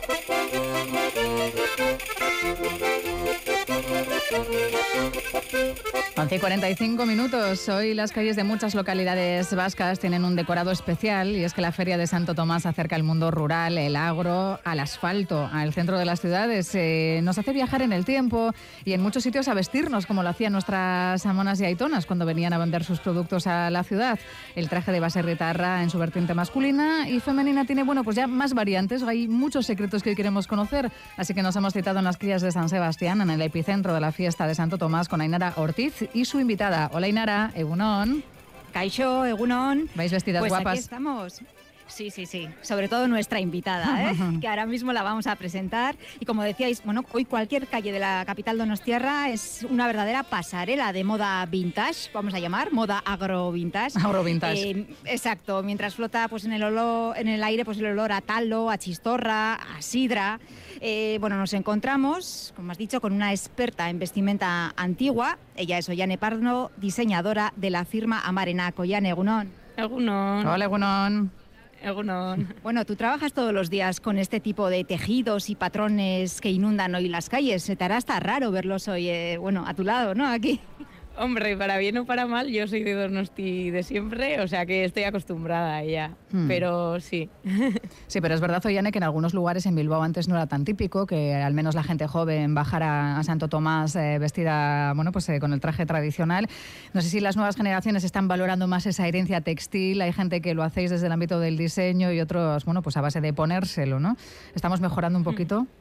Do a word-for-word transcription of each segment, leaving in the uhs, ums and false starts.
once y cuarenta y cinco minutos. Hoy las calles de muchas localidades vascas tienen un decorado especial y es que la Feria de Santo Tomás acerca el mundo rural, el agro, al asfalto, al centro de las ciudades. Eh, nos hace viajar en el tiempo y en muchos sitios a vestirnos como lo hacían nuestras amonas y aitonas cuando venían a vender sus productos a la ciudad. El traje de baserritarra en su vertiente masculina y femenina tiene, bueno, pues ya más variantes. Hay muchos secretos que hoy queremos conocer, así que nos hemos citado en las Crías de San Sebastián, en el epicentro de la fiesta de Santo Tomás, con Ainara Ortiz y su invitada. Hola Ainara, egunon. Kaixo, egunon. ¿Vais vestidas pues guapas? Aquí estamos. Sí, sí, sí. Sobre todo nuestra invitada, ¿eh? que ahora mismo la vamos a presentar. Y como decíais, bueno, hoy cualquier calle de la capital donostiarra es una verdadera pasarela de moda vintage, vamos a llamar, moda agro-vintage. Agro-vintage. Eh, exacto, mientras flota pues, en, el olor, en el aire pues, el olor a talo, a chistorra, a sidra. Eh, bueno, nos encontramos, como has dicho, con una experta en vestimenta antigua. Ella es Ollane Pardo, diseñadora de la firma Amarenak. Ollane, egunon. Egunon. Hola, egunon. Egunon. Bueno, tú trabajas todos los días con este tipo de tejidos y patrones que inundan hoy las calles. Se te hará hasta raro verlos hoy, eh, bueno, a tu lado, ¿no? Aquí. Hombre, para bien o para mal, yo soy de Donosti de siempre, o sea que estoy acostumbrada a ella, hmm. pero sí. Sí, pero es verdad, Ollane, que en algunos lugares en Bilbao antes no era tan típico que al menos la gente joven bajara a Santo Tomás eh, vestida, bueno, pues eh, con el traje tradicional. No sé si las nuevas generaciones están valorando más esa herencia textil, hay gente que lo hacéis desde el ámbito del diseño y otros, bueno, pues a base de ponérselo, ¿no? ¿Estamos mejorando un poquito? Hmm.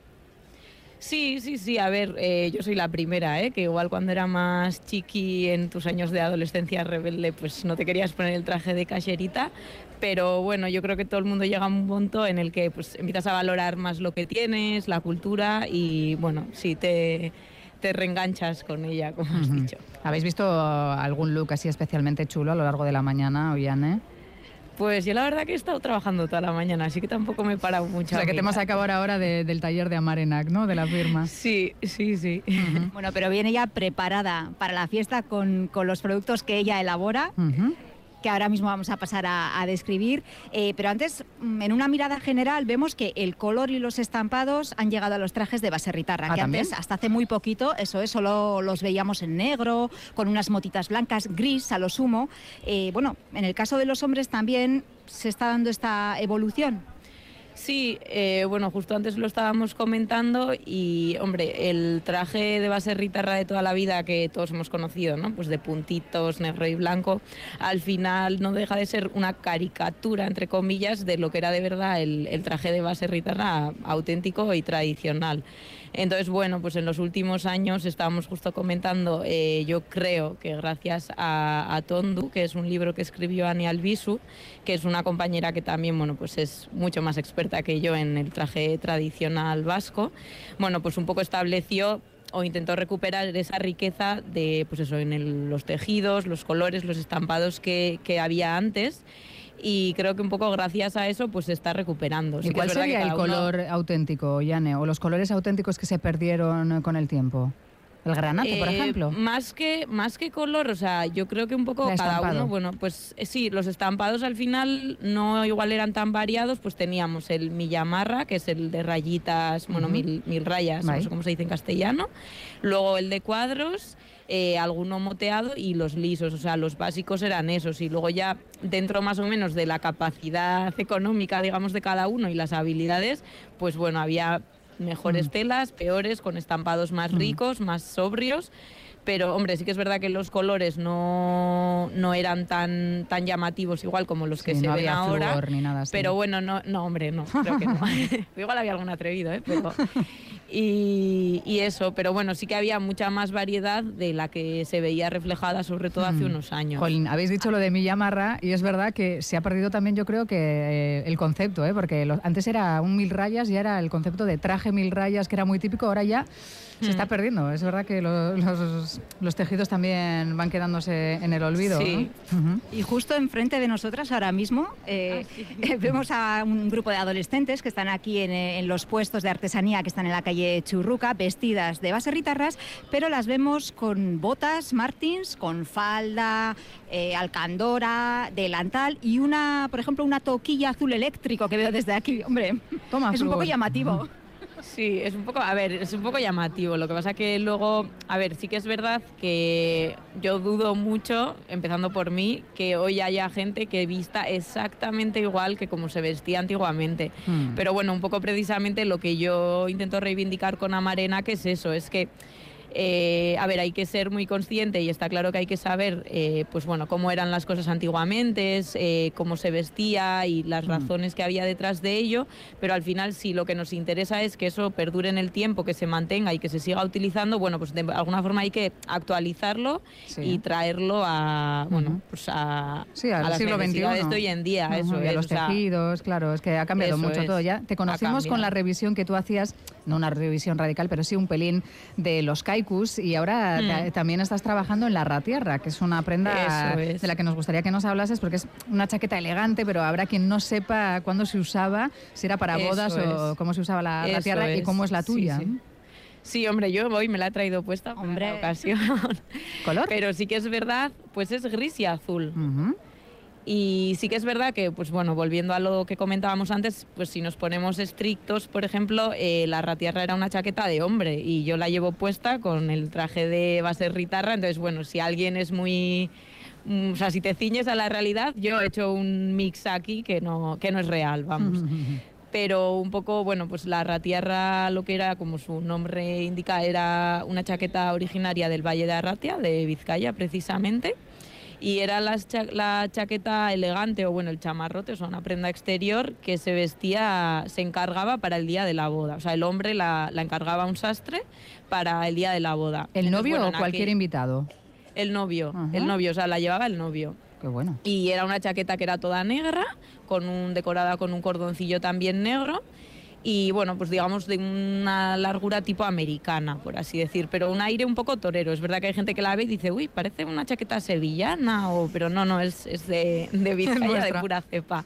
Sí, sí, sí, a ver, eh, yo soy la primera, ¿eh? que igual cuando era más chiqui en tus años de adolescencia rebelde, pues no te querías poner el traje de cacherita, pero bueno, yo creo que todo el mundo llega a un punto en el que pues empiezas a valorar más lo que tienes, la cultura y bueno, sí, te, te reenganchas con ella, como uh-huh. has dicho. ¿Habéis visto algún look así especialmente chulo a lo largo de la mañana, Ollane? Pues yo la verdad que he estado trabajando toda la mañana, así que tampoco me he parado mucho. O sea, que te hemos acabado ahora de, del taller de Amarenak, ¿no? De la firma. Sí, sí, sí. Uh-huh. Bueno, pero viene ya preparada para la fiesta con, con los productos que ella elabora. Uh-huh. que ahora mismo vamos a pasar a, a describir. Eh, pero antes, en una mirada general, vemos que el color y los estampados han llegado a los trajes de baserritarra, ¿Ah, que también? antes, hasta hace muy poquito, eso es, solo los veíamos en negro, con unas motitas blancas, gris a lo sumo. Eh, bueno, en el caso de los hombres también se está dando esta evolución. Sí, eh, bueno, justo antes lo estábamos comentando y, hombre, el traje de baserritarra de toda la vida que todos hemos conocido, ¿no? Pues de puntitos, negro y blanco, al final no deja de ser una caricatura, entre comillas, de lo que era de verdad el, el traje de baserritarra auténtico y tradicional. Entonces, bueno, pues en los últimos años estábamos justo comentando, eh, yo creo que gracias a, a Tondu, que es un libro que escribió Ani Albizu, que es una compañera que también, bueno, pues es mucho más experta que yo en el traje tradicional vasco, bueno, pues un poco estableció o intentó recuperar esa riqueza de, pues eso, en el, los tejidos, los colores, los estampados que, que había antes. Y creo que un poco gracias a eso pues se está recuperando. ¿Y sí cuál sería el color uno... auténtico, Ollane, o los colores auténticos que se perdieron con el tiempo? ¿El granate, eh, por ejemplo? Más que, más que color, o sea, yo creo que un poco cada uno, bueno, pues sí, los estampados al final no igual eran tan variados, pues teníamos el millamarra, que es el de rayitas, bueno, uh-huh. mil, mil rayas, Bye. no sé cómo se dice en castellano, luego el de cuadros, eh, alguno moteado y los lisos, o sea, los básicos eran esos, y luego ya dentro más o menos de la capacidad económica, digamos, de cada uno y las habilidades, pues bueno, había mejores mm. telas, peores, con estampados más ricos, mm. más sobrios, pero hombre, sí que es verdad que los colores no, no eran tan, tan llamativos igual como los que sí, se no ven había ahora, flúor ni nada así. Pero bueno, no, no hombre, no, creo que no. Igual había algún atrevido, ¿eh? Pero... Y, y eso, pero bueno, sí que había mucha más variedad de la que se veía reflejada, sobre todo hace mm. unos años. Jolín, habéis dicho lo de millamarra y es verdad que se ha perdido también, yo creo que eh, el concepto, ¿eh? Porque lo, antes era un mil rayas y era el concepto de traje mil rayas, que era muy típico, ahora ya mm. se está perdiendo. Es verdad que lo, los los, los tejidos también van quedándose en el olvido. Sí. ¿no? Uh-huh. Y justo enfrente de nosotras ahora mismo eh, ah, sí. vemos a un grupo de adolescentes que están aquí en, en los puestos de artesanía que están en la calle Churruca, vestidas de baserritarras, pero las vemos con botas Martins, con falda, eh, alcandora, delantal y una, por ejemplo, una toquilla azul eléctrico que veo desde aquí. Hombre, Toma, es un poco llamativo. Sí, es un poco, a ver, es un poco llamativo. Lo que pasa que luego, a ver, sí que es verdad que yo dudo mucho, empezando por mí, que hoy haya gente que vista exactamente igual que como se vestía antiguamente. Mm. Pero bueno, un poco precisamente lo que yo intento reivindicar con Amarena, que es eso, es que Eh, a ver, hay que ser muy consciente y está claro que hay que saber eh, pues bueno, cómo eran las cosas antiguamente, eh, cómo se vestía y las razones que había detrás de ello, pero al final sí, lo que nos interesa es que eso perdure en el tiempo, que se mantenga y que se siga utilizando. Bueno, pues de alguna forma hay que actualizarlo sí. y traerlo a, bueno, uh-huh. pues a, sí, al a las siglo necesidades veintiuno. de hoy en día. Uh-huh. Eso y a es, los tejidos, o sea, claro, es que ha cambiado mucho es. todo ya. Te conocimos con la revisión que tú hacías, no una revisión radical, pero sí un pelín de los kaikus, y ahora mm. ta- también estás trabajando en la ratierra, que es una prenda es. de la que nos gustaría que nos hablases, porque es una chaqueta elegante, pero habrá quien no sepa cuándo se usaba, si era para bodas Eso o es. cómo se usaba la Eso ratierra es. y cómo es la tuya. Sí, sí. Sí, hombre, yo hoy me la he traído puesta por hombre. la ocasión. ¿Color? Pero sí que es verdad, pues es gris y azul. Uh-huh. Y sí que es verdad que, pues bueno, volviendo a lo que comentábamos antes, pues si nos ponemos estrictos, por ejemplo, eh, la ratierra era una chaqueta de hombre y yo la llevo puesta con el traje de baserritarra, entonces, bueno, si alguien es muy... O sea, si te ciñes a la realidad, yo he hecho un mix aquí que no, que no es real, vamos. Pero un poco, bueno, pues la ratierra, lo que era, como su nombre indica, era una chaqueta originaria del Valle de Arratia, de Vizcaya, precisamente. Y era la, cha- la chaqueta elegante, o bueno, el chamarrote, o sea, una prenda exterior que se vestía, se encargaba para el día de la boda. O sea, el hombre la, la encargaba a un sastre para el día de la boda. ¿El Entonces, novio bueno, o cualquier aquel, invitado? El novio, Ajá. el novio, o sea, la llevaba el novio. Qué bueno. Y era una chaqueta que era toda negra, con un, decorada con un cordoncillo también negro. Y bueno, pues digamos de una largura tipo americana, por así decir, pero un aire un poco torero. Es verdad que hay gente que la ve y dice, uy, parece una chaqueta sevillana, o, pero no, no, es, es de, de Vizcaya, de pura cepa.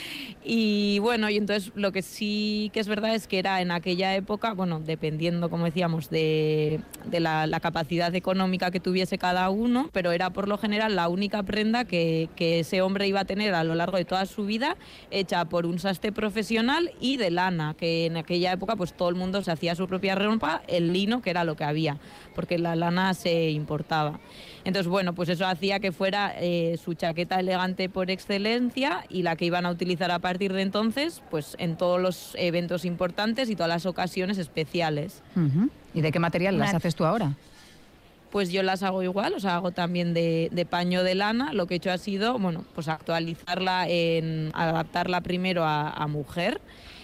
Y bueno, y entonces lo que sí que es verdad es que era en aquella época, bueno, dependiendo, como decíamos, de, de la, la capacidad económica que tuviese cada uno, pero era por lo general la única prenda que, que ese hombre iba a tener a lo largo de toda su vida, hecha por un sastre profesional y de lana, que en aquella época pues todo el mundo se hacía su propia ropa, el lino, que era lo que había, porque la lana se importaba. Entonces, bueno, pues eso hacía que fuera eh, su chaqueta elegante por excelencia y la que iban a utilizar a partir de entonces, pues en todos los eventos importantes y todas las ocasiones especiales. Uh-huh. ¿Y de qué material las haces tú ahora? Pues yo las hago igual, o sea, hago también de, de paño de lana. Lo que he hecho ha sido, bueno, pues actualizarla, en adaptarla primero a, a mujer,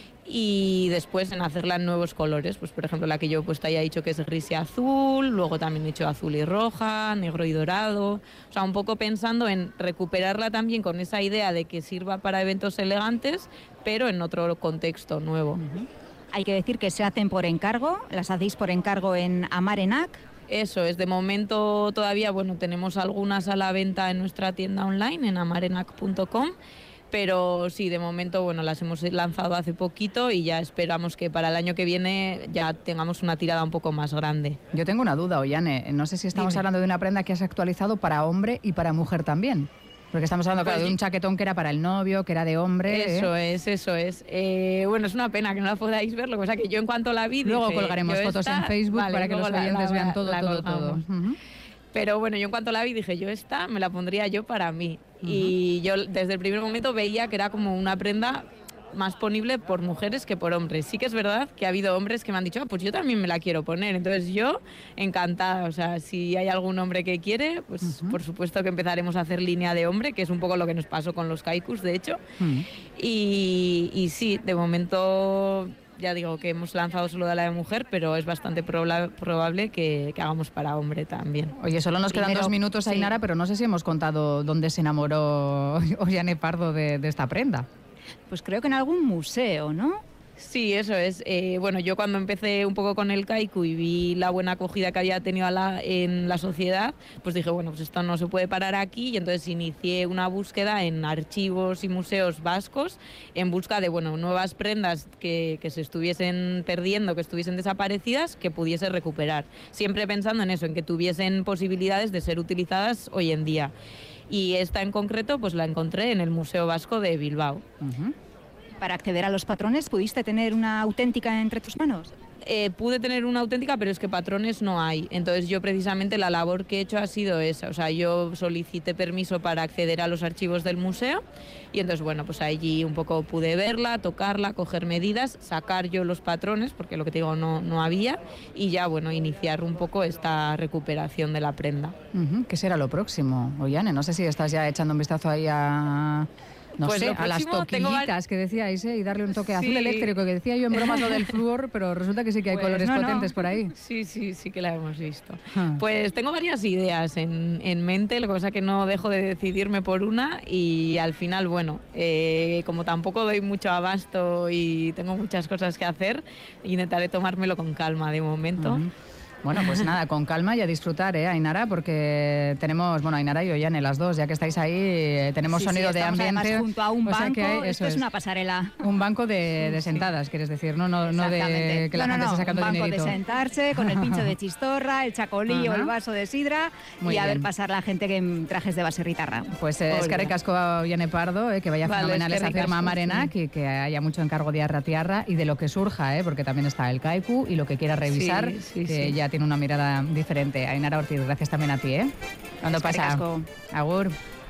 y después en hacerla en nuevos colores. Pues por ejemplo la que yo he puesto ahí ha dicho que es gris y azul, luego también he hecho azul y roja, negro y dorado, o sea, un poco pensando en recuperarla también con esa idea de que sirva para eventos elegantes, pero en otro contexto nuevo. Uh-huh. Hay que decir que se hacen por encargo, las hacéis por encargo en Amarenac. Eso es, de momento todavía, bueno, tenemos algunas a la venta en nuestra tienda online, en amarenac punto com, pero sí, de momento, bueno, las hemos lanzado hace poquito y ya esperamos que para el año que viene ya tengamos una tirada un poco más grande. Yo tengo una duda, Ollane, no sé si estamos Dime. hablando de una prenda que has actualizado para hombre y para mujer también. Porque estamos hablando, claro, pues, de un chaquetón que era para el novio, que era de hombre. Eso ¿eh? es, eso es. Eh, bueno, es una pena que no la podáis ver, lo que pasa que yo en cuanto la vi Luego dije, colgaremos fotos esta, en Facebook vale, para que los oyentes la, la, vean todo, la todo, todo. Uh-huh. Pero bueno, yo en cuanto la vi dije, yo esta me la pondría yo para mí. Uh-huh. Y yo desde el primer momento veía que era como una prenda más ponible por mujeres que por hombres. Sí que es verdad que ha habido hombres que me han dicho, ah, pues yo también me la quiero poner. Entonces yo, encantada. O sea, si hay algún hombre que quiere, pues uh-huh. por supuesto que empezaremos a hacer línea de hombre, que es un poco lo que nos pasó con los kaikus, de hecho. Uh-huh. Y, y sí, de momento ya digo que hemos lanzado solo de la de mujer, pero es bastante proba- probable que, que hagamos para hombre también. Oye, solo nos Primero, quedan dos minutos, Ainara, sí. pero no sé si hemos contado dónde se enamoró Ollane Pardo de, de esta prenda. Pues creo que en algún museo, ¿no? Sí, eso es. Eh, bueno, yo cuando empecé un poco con el kaiku y vi la buena acogida que había tenido a la, en la sociedad, pues dije, bueno, pues esto no se puede parar aquí, y entonces inicié una búsqueda en archivos y museos vascos en busca de, bueno, nuevas prendas que, que se estuviesen perdiendo, que estuviesen desaparecidas, que pudiese recuperar. Siempre pensando en eso, en que tuviesen posibilidades de ser utilizadas hoy en día. Y esta en concreto, pues la encontré en el Museo Vasco de Bilbao. Uh-huh. Para acceder a los patrones, ¿pudiste tener una auténtica entre tus manos? Eh, pude tener una auténtica, pero es que patrones no hay. Entonces yo precisamente la labor que he hecho ha sido esa. O sea, yo solicité permiso para acceder a los archivos del museo y entonces, bueno, pues allí un poco pude verla, tocarla, coger medidas, sacar yo los patrones, porque lo que te digo no, no había, y ya, bueno, iniciar un poco esta recuperación de la prenda. Uh-huh. ¿Qué será lo próximo, Ollane? No sé si estás ya echando un vistazo ahí a... No pues sé, a las toquillitas tengo... que decíais, ¿eh? Y darle un toque sí. azul eléctrico, que decía yo en bromas lo del flúor, pero resulta que sí que hay pues colores no, potentes no. por ahí. Sí, sí, sí que la hemos visto. Ah. Pues tengo varias ideas en, en mente, lo que pasa es que no dejo de decidirme por una y al final, bueno, eh, como tampoco doy mucho abasto y tengo muchas cosas que hacer, intentaré tomármelo con calma de momento. Uh-huh. Bueno, pues nada, con calma y a disfrutar, ¿eh, Ainara? Porque tenemos, bueno, Ainara y Ollane, las dos, ya que estáis ahí, tenemos sí, sonido sí, de ambiente. Junto a un o sea banco, que hay, eso esto es una pasarela. Un banco de, de sentadas, sí. quieres decir, no, no, no de que la no, gente no, no, esté sacando un banco dinerito. de sentarse con el pincho de chistorra, el chacolí o el vaso de sidra Muy y a bien. ver pasar la gente que en trajes de baserritarra. Pues eh, eskerrik asko Ollane Pardo, eh, que vaya vale, fenomenal esa firma Marenak sí. y que haya mucho encargo de Arratiarra y de lo que surja, eh, porque también está el kaiku y lo que quiera revisar, sí, sí, que sí. ya tiene una mirada diferente. Ainara Ortiz, gracias también a ti, ¿eh? Cuando pasa. Agur.